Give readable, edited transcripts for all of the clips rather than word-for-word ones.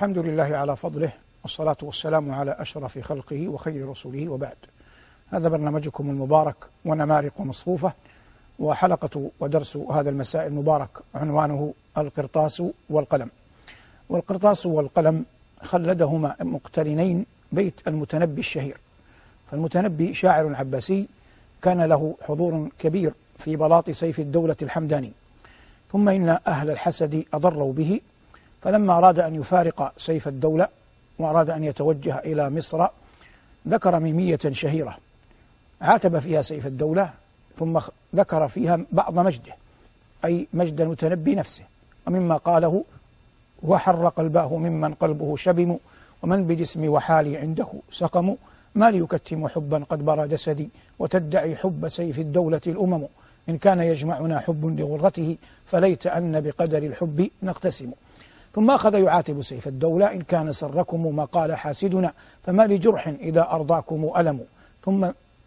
الحمد لله على فضله، والصلاة والسلام على أشرف خلقه وخير رسوله، وبعد. هذا برنامجكم المبارك ونمارق مصفوفة، وحلقة ودرس هذا المساء المبارك عنوانه القرطاس والقلم. والقرطاس والقلم خلدهما مقترنين بيت المتنبي الشهير. فالمتنبي شاعر عباسي كان له حضور كبير في بلاط سيف الدولة الحمداني، ثم إن أهل الحسد أضروا به، فلما أراد أن يفارق سيف الدولة وأراد أن يتوجه إلى مصر ذكر ميمية شهيرة عاتب فيها سيف الدولة، ثم ذكر فيها بعض مجده، أي مجد المتنبي نفسه، ومما قاله: وحر قلباه ممن قلبه شبم، ومن بجسمي وحالي عنده سقم، ما ليكتم حبا قد برى جسدي، وتدعي حب سيف الدولة الأمم، إن كان يجمعنا حب لغرته، فليت أن بقدر الحب نقتسم. ثم أخذ يعاتب سيف الدولة: إن كان سركم ما قال حاسدنا، فما لجرح إذا أرضاكم ألم. ثم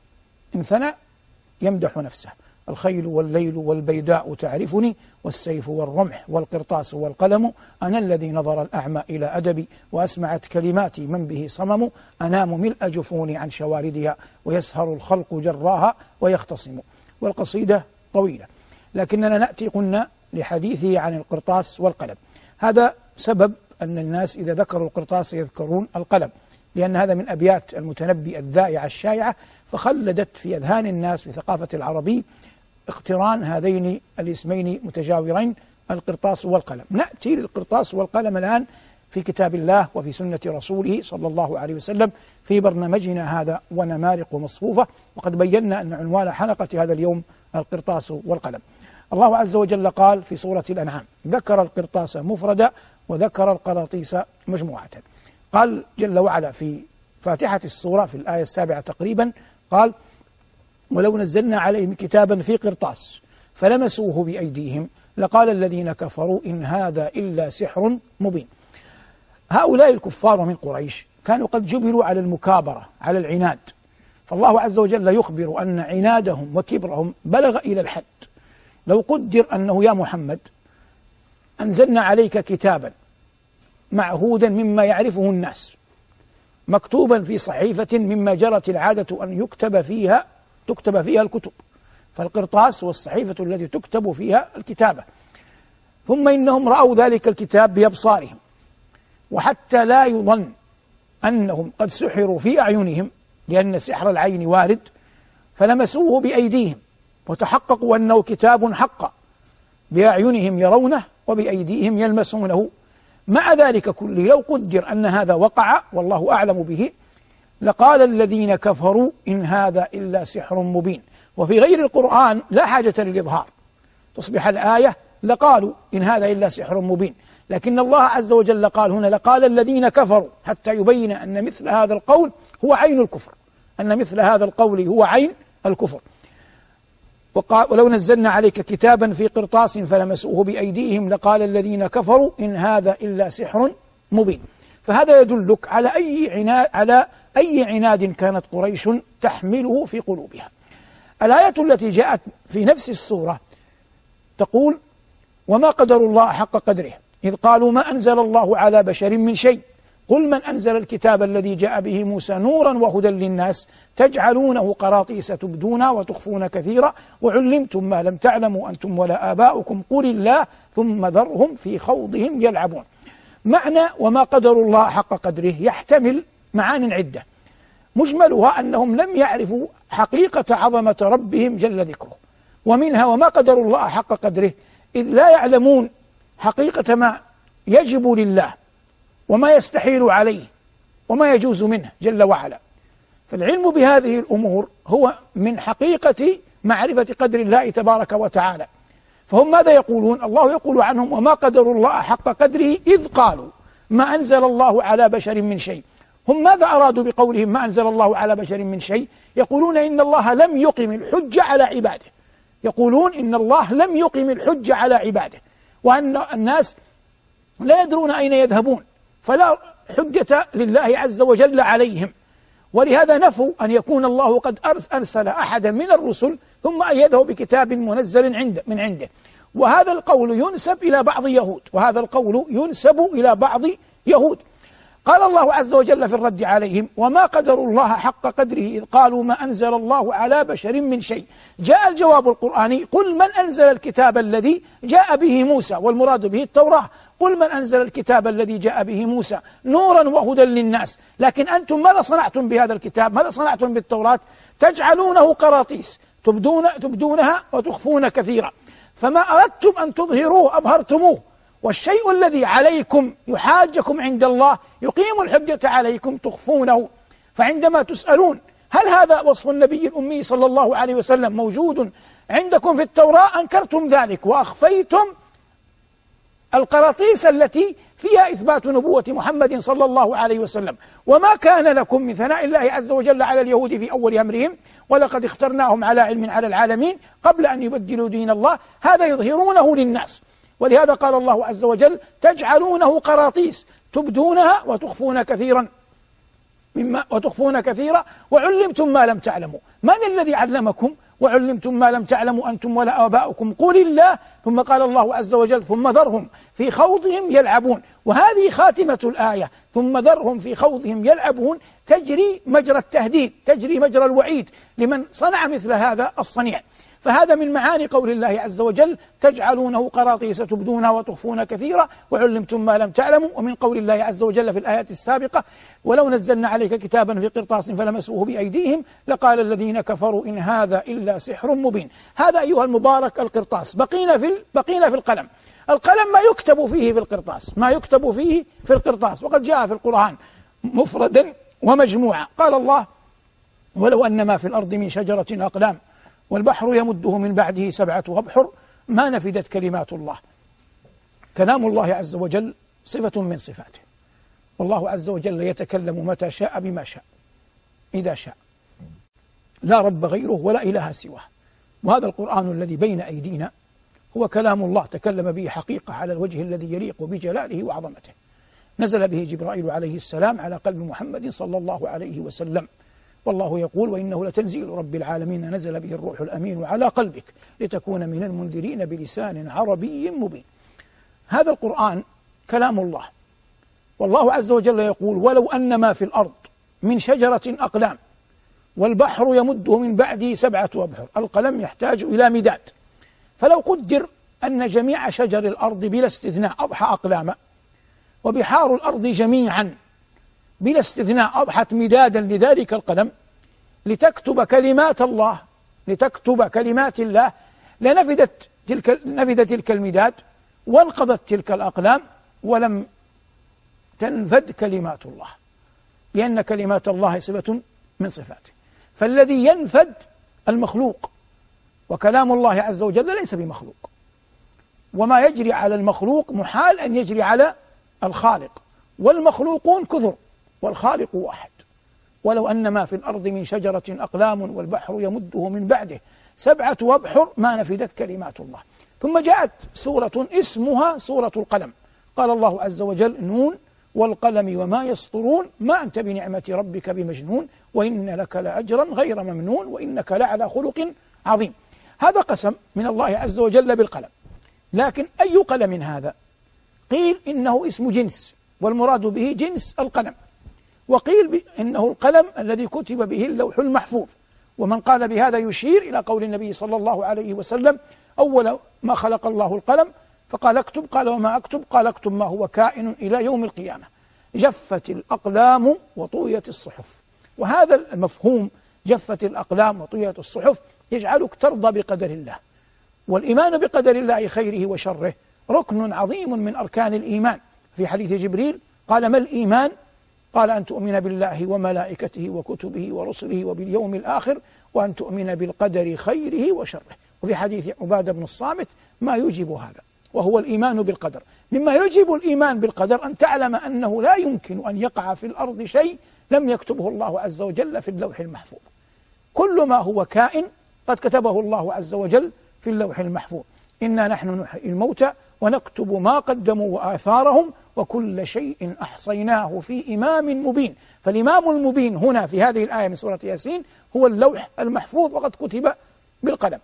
انثنى يمدح نفسه: الخيل والليل والبيداء تعرفني، والسيف والرمح والقرطاس والقلم، أنا الذي نظر الأعمى إلى أدبي، وأسمعت كلماتي من به صمم، أنام ملء جفوني عن شواردها، ويسهر الخلق جراها ويختصم. والقصيدة طويلة، لكننا نأتي قلنا لحديثه عن القرطاس والقلم. هذا سبب أن الناس إذا ذكروا القرطاس يذكرون القلم، لأن هذا من أبيات المتنبي الذائعة الشائعة، فخلدت في أذهان الناس في ثقافة العربي اقتران هذين الاسمين متجاورين، القرطاس والقلم. نأتي للقرطاس والقلم الآن في كتاب الله وفي سنة رسوله صلى الله عليه وسلم في برنامجنا هذا ونمارق مصفوفة، وقد بينا أن عنوان حلقة هذا اليوم القرطاس والقلم. الله عز وجل قال في سورة الأنعام: ذكر القرطاس مفردا وذكر القراطيس مجموعة. قال جل وعلا في فاتحة السورة في الآية 7 تقريبا، قال: ولو نزلنا عليهم كتابا في قرطاس فلمسوه بأيديهم لقال الذين كفروا إن هذا إلا سحر مبين. هؤلاء الكفار من قريش كانوا قد جبلوا على المكابرة، على العناد، فالله عز وجل يخبر أن عنادهم وكبرهم بلغ إلى الحد. لو قدر أنه: يا محمد أنزلنا عليك كتابا معهودا مما يعرفه الناس، مكتوبا في صحيفة مما جرت العادة أن تكتب فيها الكتب، فالقرطاس والصحيفة التي تكتب فيها الكتابة. ثم إنهم رأوا ذلك الكتاب بأبصارهم، وحتى لا يظن أنهم قد سحروا في أعينهم، لأن سحر العين وارد، فلمسوه بأيديهم وتحققوا أنه كتاب حق، بأعينهم يرونه وبأيديهم يلمسونه. مع ذلك كله لو قدر أن هذا وقع والله أعلم به، لقال الذين كفروا إن هذا إلا سحر مبين. وفي غير القرآن لا حاجة للإظهار، تصبح الآية لقالوا إن هذا إلا سحر مبين، لكن الله عز وجل قال هنا لقال الذين كفروا، حتى يبين أن مثل هذا القول هو عين الكفر، أن مثل هذا القول هو عين الكفر. ولو نزلنا عليك كتابا في قرطاس فلمسوه بأيديهم لقال الذين كفروا إن هذا إلا سحر مبين. فهذا يدلك على أي عناد كانت قريش تحمله في قلوبها. الآية التي جاءت في نفس السورة تقول: وما قدر الله حق قدره إذ قالوا ما أنزل الله على بشر من شيء قل من أنزل الكتاب الذي جاء به موسى نورا وهدى للناس تجعلونه قراطيس تبدون وتخفون كثيرا وعلمتم ما لم تعلموا أنتم ولا آباؤكم قل الله ثم ذرهم في خوضهم يلعبون. معنى وما قدر الله حق قدره يحتمل معان عدة، مجملها أنهم لم يعرفوا حقيقة عظمة ربهم جل ذكره، ومنها وما قدر الله حق قدره إذ لا يعلمون حقيقة ما يجب لله وما يستحيل عليه وما يجوز منه جل وعلا. فالعلم بهذه الأمور هو من حقيقة معرفة قدر الله تبارك وتعالى. فهم ماذا يقولون؟ الله يقول عنهم: وما قدروا الله حق قدره إذ قالوا ما أنزل الله على بشر من شيء. هم ماذا أرادوا بقولهم ما أنزل الله على بشر من شيء؟ يقولون إن الله لم يقم الحج على عباده، يقولون إن الله لم يقم الحج على عباده، وأن الناس لا يدرون أين يذهبون، فلا حجة لله عز وجل عليهم. ولهذا نفوا أن يكون الله قد أرسل أحدا من الرسل ثم أيده بكتاب منزل من عنده. وهذا القول ينسب إلى بعض يهود، وهذا القول ينسب إلى بعض يهود. قال الله عز وجل في الرد عليهم: وما قدروا الله حق قدره إذ قالوا ما أنزل الله على بشر من شيء. جاء الجواب القرآني: قل من أنزل الكتاب الذي جاء به موسى، والمراد به التوراة. قل من أنزل الكتاب الذي جاء به موسى نورا وهدى للناس. لكن أنتم ماذا صنعتم بهذا الكتاب؟ ماذا صنعتم بالتوراة؟ تجعلونه قراطيس تبدونها وتخفون كثيرا. فما أردتم أن تظهروه أظهرتموه، والشيء الذي عليكم يحاجكم عند الله يقيم الحجة عليكم تخفونه. فعندما تسألون هل هذا وصف النبي الأمي صلى الله عليه وسلم موجود عندكم في التوراة، أنكرتم ذلك وأخفيتم القراطيس التي فيها إثبات نبوة محمد صلى الله عليه وسلم. وما كان لكم من ثناء الله عز وجل على اليهود في أول أمرهم: ولقد اخترناهم على علم على العالمين قبل أن يبدلوا دين الله. هذا يظهرونه للناس، ولهذا قال الله عز وجل: تجعلونه قراطيس تبدونها وتخفون كثيرا وعلمتم ما لم تعلموا. من الذي علمكم وعلمتم ما لم تعلموا أنتم ولا آباؤكم؟ قل الله. ثم قال الله عز وجل: ثم ذرهم في خوضهم يلعبون. وهذه خاتمة الآية: ثم ذرهم في خوضهم يلعبون، تجري مجرى التهديد، تجري مجرى الوعيد لمن صنع مثل هذا الصنيع. فهذا من معاني قول الله عز وجل: تجعلونه قراطيس تبدونها وتخفون كثيرا وعلمتم ما لم تعلموا. ومن قول الله عز وجل في الآيات السابقة: ولو نزلنا عليك كتابا في قرطاس فلمسوه بأيديهم لقال الذين كفروا إن هذا إلا سحر مبين. هذا أيها المبارك القرطاس. بقينا في القلم. القلم ما يكتب فيه في القرطاس، ما يكتب فيه في القرطاس، وقد جاء في القرآن مفردا ومجموعا. قال الله: ولو أن ما في الأرض من شجرة أقلام والبحر يمده من بعده 7 أبحر ما نفدت كلمات الله. كلام الله عز وجل صفة من صفاته، والله عز وجل يتكلم متى شاء بما شاء إذا شاء، لا رب غيره ولا إله سواه. وهذا القرآن الذي بين أيدينا هو كلام الله تكلم به حقيقة على الوجه الذي يليق بجلاله وعظمته. نزل به جبرائيل عليه السلام على قلب محمد صلى الله عليه وسلم، والله يقول: وإنه لتنزيل رب العالمين نزل به الروح الأمين على قلبك لتكون من المنذرين بلسان عربي مبين. هذا القرآن كلام الله، والله عز وجل يقول: ولو أن ما في الأرض من شجرة أقلام والبحر يمده من بعده 7 أبحر. القلم يحتاج إلى مداد، فلو قدر أن جميع شجر الأرض بلا استثناء أضحى أقلاما، وبحار الأرض جميعا بلا استثناء أضحت مدادا لذلك القلم لتكتب كلمات الله، لتكتب كلمات الله، لنفدت تلك المداد وانقضت تلك الأقلام ولم تنفد كلمات الله، لأن كلمات الله صفة من صفاته. فالذي ينفد المخلوق، وكلام الله عز وجل ليس بمخلوق، وما يجري على المخلوق محال أن يجري على الخالق، والمخلوقون كثر والخالق واحد. ولو أن ما في الأرض من شجرة أقلام والبحر يمده من بعده 7 أبحر ما نفدت كلمات الله. ثم جاءت سورة اسمها سورة القلم. قال الله عز وجل: نون والقلم وما يسطرون ما أنت بنعمة ربك بمجنون وإن لك لأجرا غير ممنون وإنك لعلى خلق عظيم. هذا قسم من الله عز وجل بالقلم. لكن أي قلم هذا؟ قيل إنه اسم جنس، والمراد به جنس القلم، وقيل إنه القلم الذي كتب به اللوح المحفوظ. ومن قال بهذا يشير إلى قول النبي صلى الله عليه وسلم: أول ما خلق الله القلم فقال اكتب، قال وما أكتب؟ قال اكتب ما هو كائن إلى يوم القيامة. جفت الأقلام وطويت الصحف. وهذا المفهوم جفت الأقلام وطويت الصحف يجعلك ترضى بقدر الله، والإيمان بقدر الله خيره وشره ركن عظيم من أركان الإيمان. في حديث جبريل قال: ما الإيمان؟ قال: أن تؤمن بالله وملائكته وكتبه ورسله وباليوم الآخر وأن تؤمن بالقدر خيره وشره. وفي حديث عبادة بن الصامت ما يوجب هذا، وهو الإيمان بالقدر. مما يجب الإيمان بالقدر أن تعلم أنه لا يمكن أن يقع في الأرض شيء لم يكتبه الله عز وجل في اللوح المحفوظ. كل ما هو كائن قد كتبه الله عز وجل في اللوح المحفوظ. إنا نحن نحيي الموتى ونكتب ما قدموا وآثارهم وكل شيء أحصيناه في إمام مبين. فالإمام المبين هنا في هذه الآية من سورة ياسين هو اللوح المحفوظ، وقد كتب بالقلم.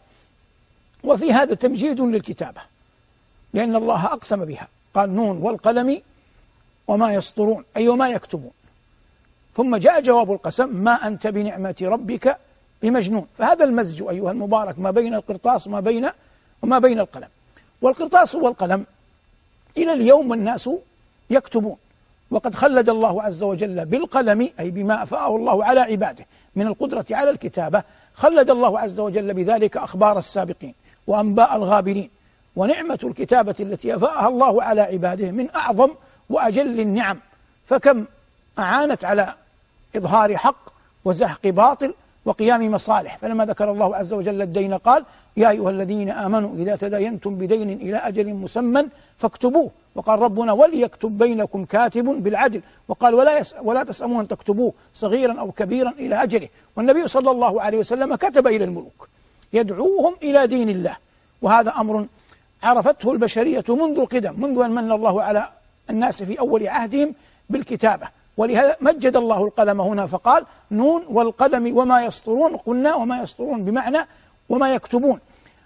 وفي هذا تمجيد للكتابة، لأن الله أقسم بها، قال: نون والقلم وما يسطرون أي وما يكتبون. ثم جاء جواب القسم ما أنت بنعمة ربك بمجنون. فهذا المزج أيها المبارك ما بين القرطاس وما بين القلم. والقرطاس والقلم إلى اليوم الناس يكتبون، وقد خلد الله عز وجل بالقلم أي بما أفاءه الله على عباده من القدرة على الكتابة، خلد الله عز وجل بذلك أخبار السابقين وأنباء الغابرين. ونعمة الكتابة التي أفاءها الله على عباده من أعظم وأجل النعم، فكم أعانت على إظهار حق وزحق باطل وقيام مصالح. فلما ذكر الله عز وجل الدين قال يا أيها الذين آمنوا إذا تداينتم بدين إلى أجل مسمى فاكتبوه، وقال ربنا وليكتب بينكم كاتب بالعدل، وقال ولا تسأموا أن تكتبوه صغيرا أو كبيرا إلى أجله. والنبي صلى الله عليه وسلم كتب إلى الملوك يدعوهم إلى دين الله، وهذا أمر عرفته البشرية منذ القدم، منذ أن من الله على الناس في أول عهدهم بالكتابة. ولهذا مجد الله القلم هنا فقال نون والقلم وما يسطرون. قلنا وما يسطرون بمعنى وما يكتبون،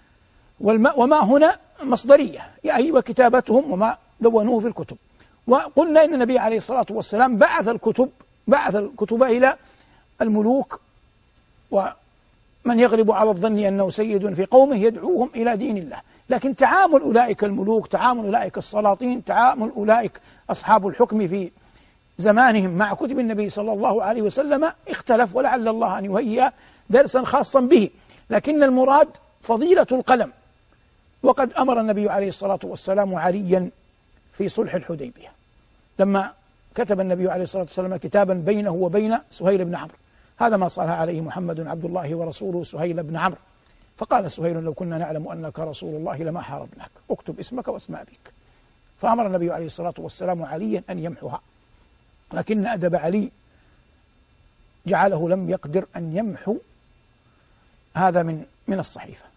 وما هنا مصدرية أي وكتابتهم وما دونوه في الكتب. وقلنا إن النبي عليه الصلاة والسلام بعث الكتب إلى الملوك ومن يغلب على الظن أنه سيد في قومه يدعوهم إلى دين الله. لكن تعامل أولئك الملوك، تعامل أولئك السلاطين، تعامل أولئك أصحاب الحكم في زمانهم مع كتب النبي صلى الله عليه وسلم اختلف، ولعل الله أن يهيئ درسا خاصا به. لكن المراد فضيلة القلم. وقد أمر النبي عليه الصلاة والسلام عليا في صلح الحديبية لما كتب النبي عليه الصلاة والسلام كتابا بينه وبين سهيل بن عمرو، هذا ما صالح عليه محمد عبد الله ورسوله سهيل بن عمرو. فقال سهيل لو كنا نعلم أنك رسول الله لما حاربناك، اكتب اسمك واسم أبيك. فأمر النبي عليه الصلاة والسلام عليا أن يمحوها، لكن أدب علي جعله لم يقدر أن يمحو هذا من الصحيفة.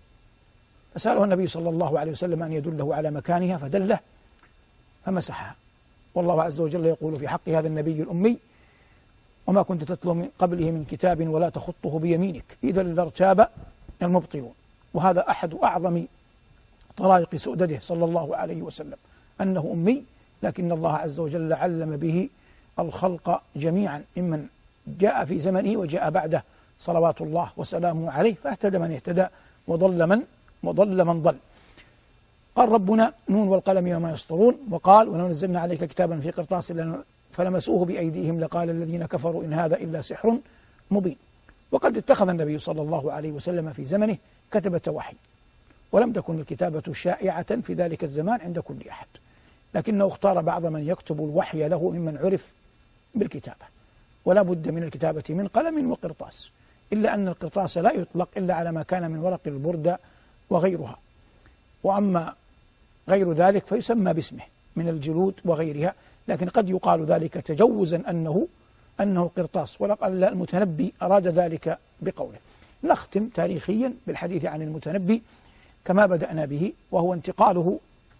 فسأله النبي صلى الله عليه وسلم أن يدله على مكانها فدله فمسحها. والله عز وجل يقول في حق هذا النبي الأمي وما كنت تتلو من قبله من كتاب ولا تخطه بيمينك إذا لارتاب المبطلون. وهذا أحد أعظم طرائق سؤدده صلى الله عليه وسلم أنه أمي، لكن الله عز وجل علم به الخلق جميعا ممن جاء في زمنه وجاء بعده صلوات الله وسلامه عليه، فاهتدى من اهتدى وضل من ضل. قال ربنا نون والقلم وما يسطرون، وقال ولو نزلنا عليك كتابا في قرطاس فلمسوه بأيديهم لقال الذين كفروا إن هذا إلا سحر مبين. وقد اتخذ النبي صلى الله عليه وسلم في زمنه كتبة وحي، ولم تكن الكتابة شائعة في ذلك الزمان عند كل أحد، لكنه اختار بعض من يكتب الوحي له ممن عرف بالكتابة. ولا بد من الكتابة من قلم وقرطاس، إلا أن القرطاس لا يطلق إلا على ما كان من ورق البردة وغيرها، وأما غير ذلك فيسمى باسمه من الجلود وغيرها، لكن قد يقال ذلك تجوزا أنه قرطاس، ولقد المتنبي أراد ذلك بقوله. نختم تاريخيا بالحديث عن المتنبي كما بدأنا به، وهو انتقاله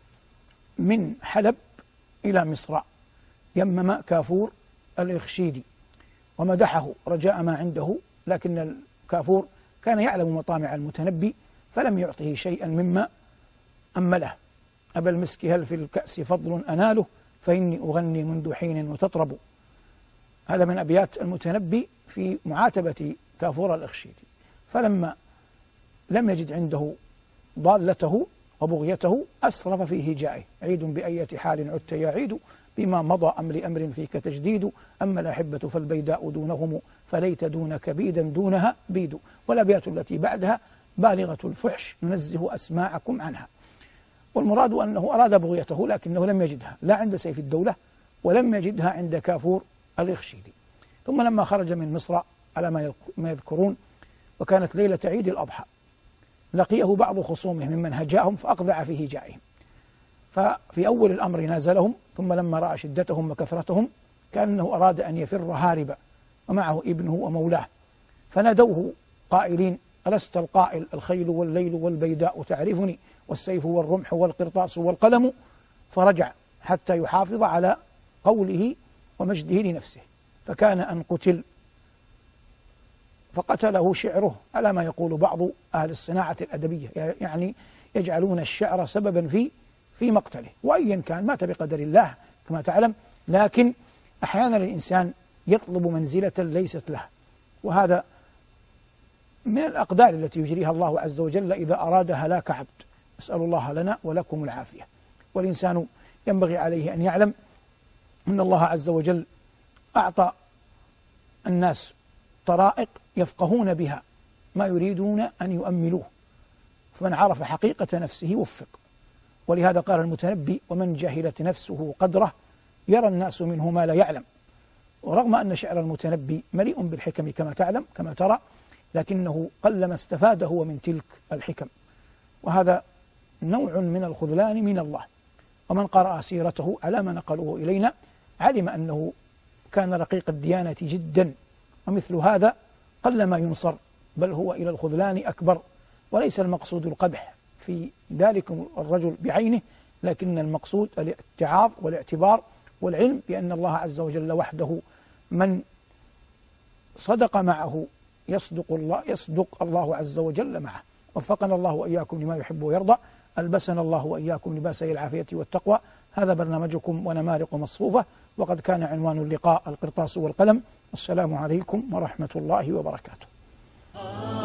من حلب إلى مصر، يمم كافور الإخشيدي ومدحه رجاء ما عنده، لكن الكافور كان يعلم مطامع المتنبي فلم يعطه شيئا مما أمله. أبا المسك هل في الكأس فضل أناله فإني أغني منذ حين وتطرب. هذا من أبيات المتنبي في معاتبة كافور الإخشيدي. فلما لم يجد عنده ضالته وبغيته أسرف في هجائه عيد بأية حال عدت يا عيد بما مضى أمر فيك تجديد أما الأحبة فالبيداء دونهم فليت دونك بيدا دونها بيد. والأبيات التي بعدها بالغة الفحش ننزه أسماعكم عنها. والمراد أنه أراد بغيته لكنه لم يجدها لا عند سيف الدولة ولم يجدها عند كافور الإخشيدي. ثم لما خرج من مصر على ما يذكرون وكانت ليلة عيد الأضحى لقيه بعض خصومه ممن هجاهم فأقذع في هجائهم، ففي أول الأمر نازلهم، ثم لما رأى شدتهم وكثرتهم كأنه أراد أن يفر هاربا ومعه ابنه ومولاه، فنادوه قائلين ألست القائل الخيل والليل والبيداء تعرفني والسيف والرمح والقرطاس والقلم، فرجع حتى يحافظ على قوله ومجده لنفسه، فكان أن قتل فقتله شعره على ما يقول بعض أهل الصناعة الأدبية، يعني يجعلون الشعر سببا في مقتله. وأيا كان مات بقدر الله كما تعلم، لكن أحيانا الإنسان يطلب منزلة ليست له، وهذا من الأقدار التي يجريها الله عز وجل إذا أراد هلاك عبد. نسأل الله لنا ولكم العافية. والإنسان ينبغي عليه أن يعلم أن الله عز وجل أعطى الناس طرائق يفقهون بها ما يريدون أن يؤملوه، فمن عرف حقيقة نفسه وفق. ولهذا قال المتنبي: ومن جهلت نفسه قدره يرى الناس منه ما لا يعلم. ورغم أن شعر المتنبي مليء بالحكم كما ترى، لكنه قلما استفاد هو من تلك الحكم، وهذا نوع من الخذلان من الله. ومن قرأ سيرته على ما نقلوه إلينا علم أنه كان رقيق الديانة جدا، ومثل هذا قلما ينصر، بل هو إلى الخذلان أكبر. وليس المقصود القدح في ذلك الرجل بعينه، لكن المقصود الاتعاظ والاعتبار والعلم بأن الله عز وجل وحده من صدق معه يصدق الله عز وجل معه. وفقنا الله وإياكم لما يحب ويرضى، ألبسنا الله وإياكم لباسي العافية والتقوى. هذا برنامجكم ونمارق مصفوفة، وقد كان عنوان اللقاء القرطاس والقلم. والسلام عليكم ورحمة الله وبركاته.